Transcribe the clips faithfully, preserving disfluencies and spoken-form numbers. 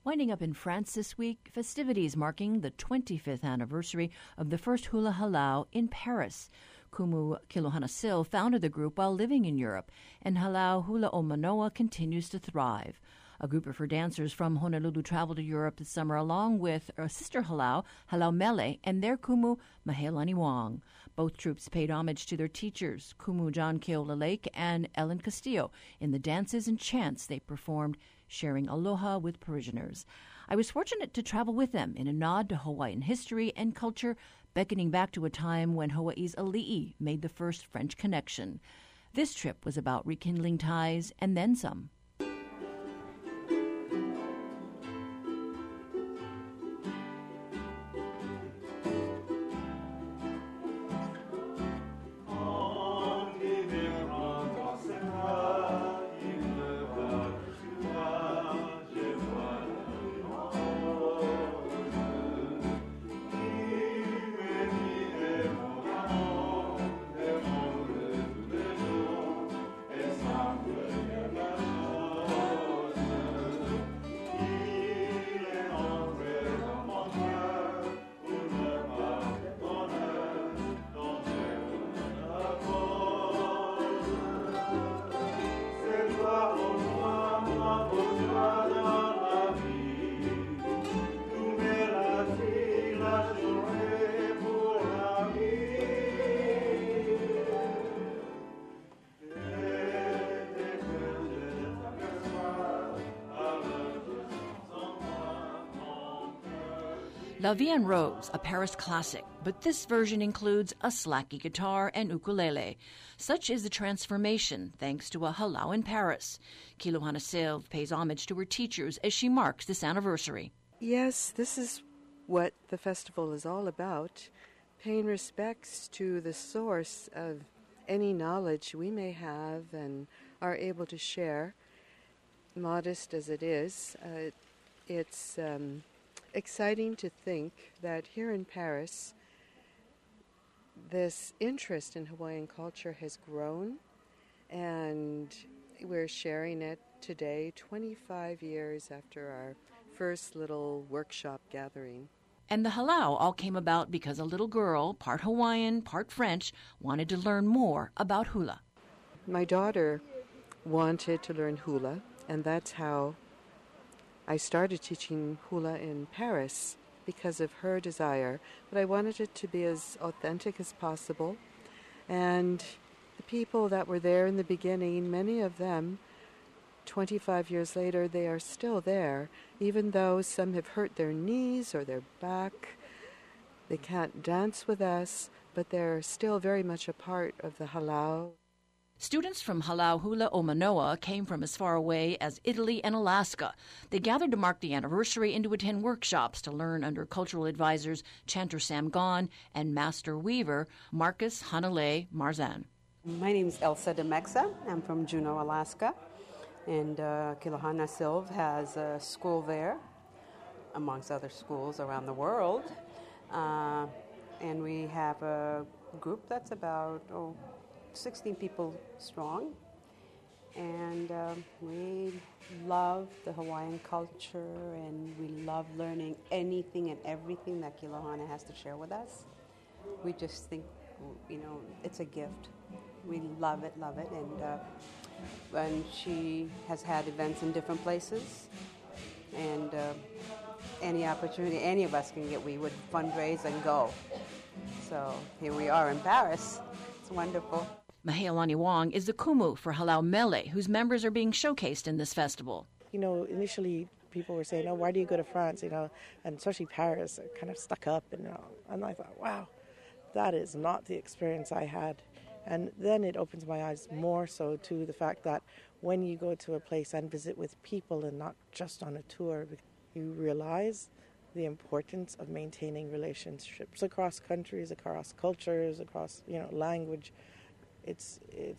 Winding up in France this week, festivities marking the twenty-fifth anniversary of the first Hula Halau in Paris. Kumu Kilohana Sil founded the group while living in Europe, and Halau Hula o Manoa continues to thrive. A group of her dancers from Honolulu traveled to Europe this summer along with a sister Halau, Halau Mele, and their Kumu, Mahealani Wong. Both troupes paid homage to their teachers, Kumu John Keola Lake and Ellen Castillo, in the dances and chants they performed, sharing aloha with parishioners. I was fortunate to travel with them in a nod to Hawaiian history and culture, beckoning back to a time when Hawaii's ali'i made the first French connection. This trip was about rekindling ties and then some. La Vie en Rose, a Paris classic, but this version includes a slacky guitar and ukulele. Such is the transformation thanks to a halau in Paris. Kilohana Sil pays homage to her teachers as she marks this anniversary. Yes, this is what the festival is all about, paying respects to the source of any knowledge we may have and are able to share, modest as it is. Uh, it's... Um, exciting to think that here in Paris, this interest in Hawaiian culture has grown, and we're sharing it today, twenty-five years after our first little workshop gathering. And the halau all came about because a little girl, part Hawaiian, part French, wanted to learn more about hula. My daughter wanted to learn hula, and that's how I started teaching hula in Paris because of her desire, but I wanted it to be as authentic as possible. And the people that were there in the beginning, many of them, twenty-five years later, they are still there, even though some have hurt their knees or their back. They can't dance with us, but they're still very much a part of the halau. Students from Halau Hula o Manoa came from as far away as Italy and Alaska. They gathered to mark the anniversary and to attend workshops to learn under cultural advisors Chanter Sam Gon and Master Weaver Marcus Hanalei Marzan. My name is Elsa DeMexa. I'm from Juneau, Alaska. And uh, Kilohana Sil has a school there, amongst other schools around the world. Uh, and we have a group that's about, oh, sixteen people strong, and um, we love the Hawaiian culture, and we love learning anything and everything that Kilohana has to share with us. We just think, you know, it's a gift. We love it, love it, and uh, when she has had events in different places, and uh, any opportunity any of us can get, we would fundraise and go. So here we are in Paris. It's wonderful. Mahealani Wong is the kumu for Halau Mele, whose members are being showcased in this festival. You know, initially people were saying, oh, why do you go to France? You know, and especially Paris, it kind of stuck up. And, you know, and I thought, wow, that is not the experience I had. And then it opens my eyes more so to the fact that when you go to a place and visit with people and not just on a tour, you realize the importance of maintaining relationships across countries, across cultures, across, you know, language. It's it's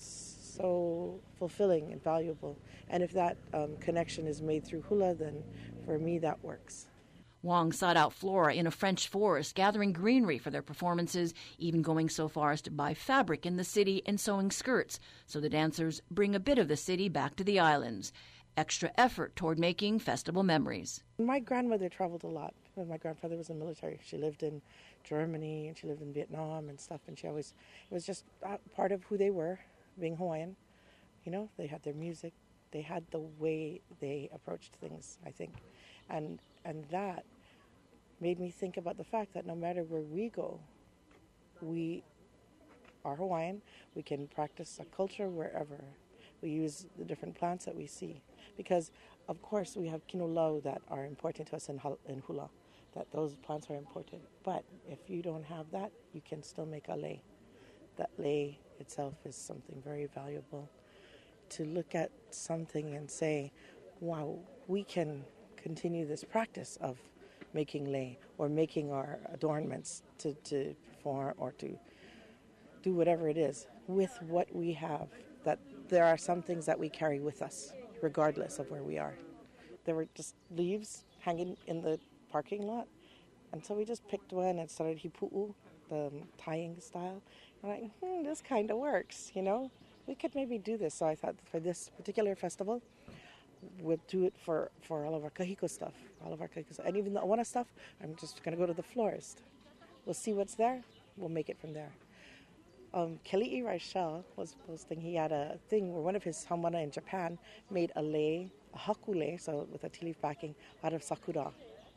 so fulfilling and valuable. And if that um, connection is made through hula, then for me that works. Wong sought out flora in a French forest, gathering greenery for their performances, even going so far as to buy fabric in the city and sewing skirts, so the dancers bring a bit of the city back to the islands. extra effort toward making festival memories. My grandmother traveled a lot. My grandfather was in the military. She lived in Germany and she lived in Vietnam and stuff, and she always, it was just part of who they were, being Hawaiian. You know, they had their music, they had the way they approached things, I think. And and that made me think about the fact that no matter where we go, we are Hawaiian. We can practice a culture wherever. We use the different plants that we see. Because, of course, we have kinolau that are important to us in, in hula, that those plants are important. But if you don't have that, you can still make a lei. That lei itself is something very valuable. To look at something and say, wow, we can continue this practice of making lei or making our adornments to, to perform or to do whatever it is with what we have, that there are some things that we carry with us regardless of where we are. There were just leaves hanging in the parking lot, and so we just picked one and started hipu'u, the tying style. I'm like, hmm, this kind of works, you know? We could maybe do this. So I thought for this particular festival, we'll do it for, for all of our kahiko stuff, all of our kahiko stuff. And even the Awana stuff, I'm just going to go to the florist. We'll see what's there. We'll make it from there. Um, Keli'i Raichel was posting, he had a thing where one of his haumana in Japan made a lei, a hakule, so with a tea leaf backing, out of sakura.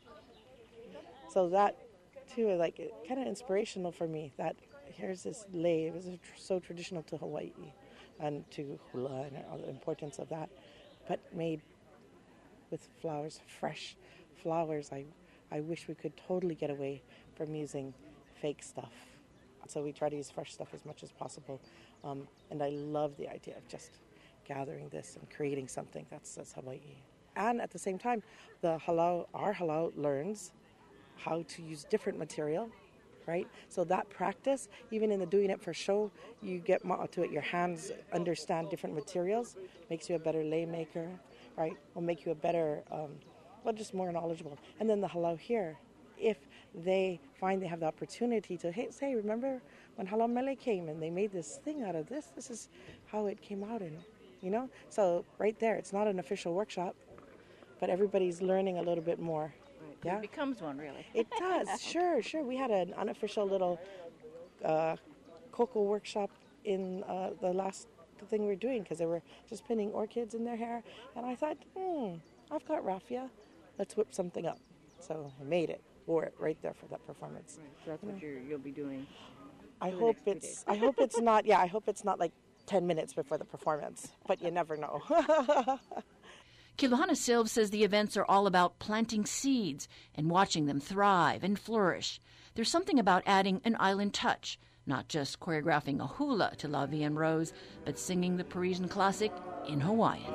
So that, too, like, kind of inspirational for me, that here's this lei. It was so traditional to Hawaii and to hula and all the importance of that, but made with flowers, fresh flowers. I, I wish we could totally get away from using fake stuff. So we try to use fresh stuff as much as possible. Um, and I love the idea of just gathering this and creating something that's, that's Hawaii. And at the same time, the halau, our halau learns how to use different material, right? So that practice, even in the doing it for show, you get ma'a to it. Your hands understand different materials, makes you a better lei maker, right? Will make you a better, um, well, just more knowledgeable. And then the halau here, if they find they have the opportunity to hey, say, remember when Halau Mele came and they made this thing out of this? This is how it came out in, you know? So right there, it's not an official workshop, but everybody's learning a little bit more. Right. Yeah? It becomes one, really. It does, sure, sure. We had an unofficial little uh, cocoa workshop in uh, the last thing we were doing because they were just pinning orchids in their hair. And I thought, hmm, I've got raffia. Let's whip something up. So I made it. Wore it right there for that performance. Right, so that's what you're, you'll be doing. I hope it's. I hope it's not. Yeah, I hope it's not like ten minutes before the performance. But you never know. Kilohana Silv says the events are all about planting seeds and watching them thrive and flourish. There's something about adding an island touch, not just choreographing a hula to La Vie en Rose, but singing the Parisian classic in Hawaiian.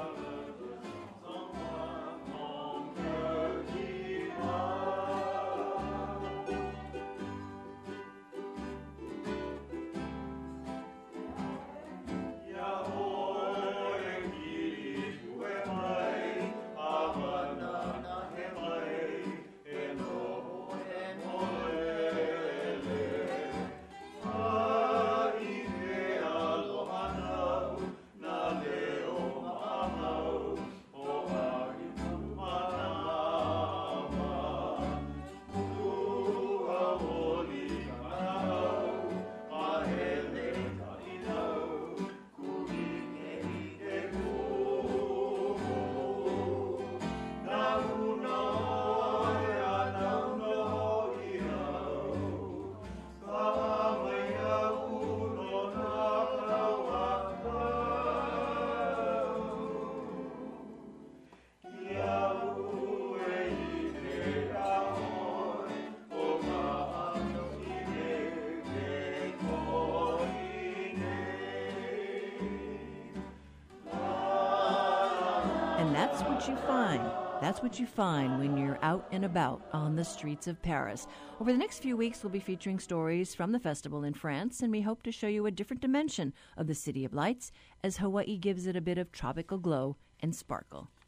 And that's what you find. That's what you find when you're out and about on the streets of Paris. Over the next few weeks, we'll be featuring stories from the festival in France, and we hope to show you a different dimension of the City of Lights as Hawaii gives it a bit of tropical glow and sparkle.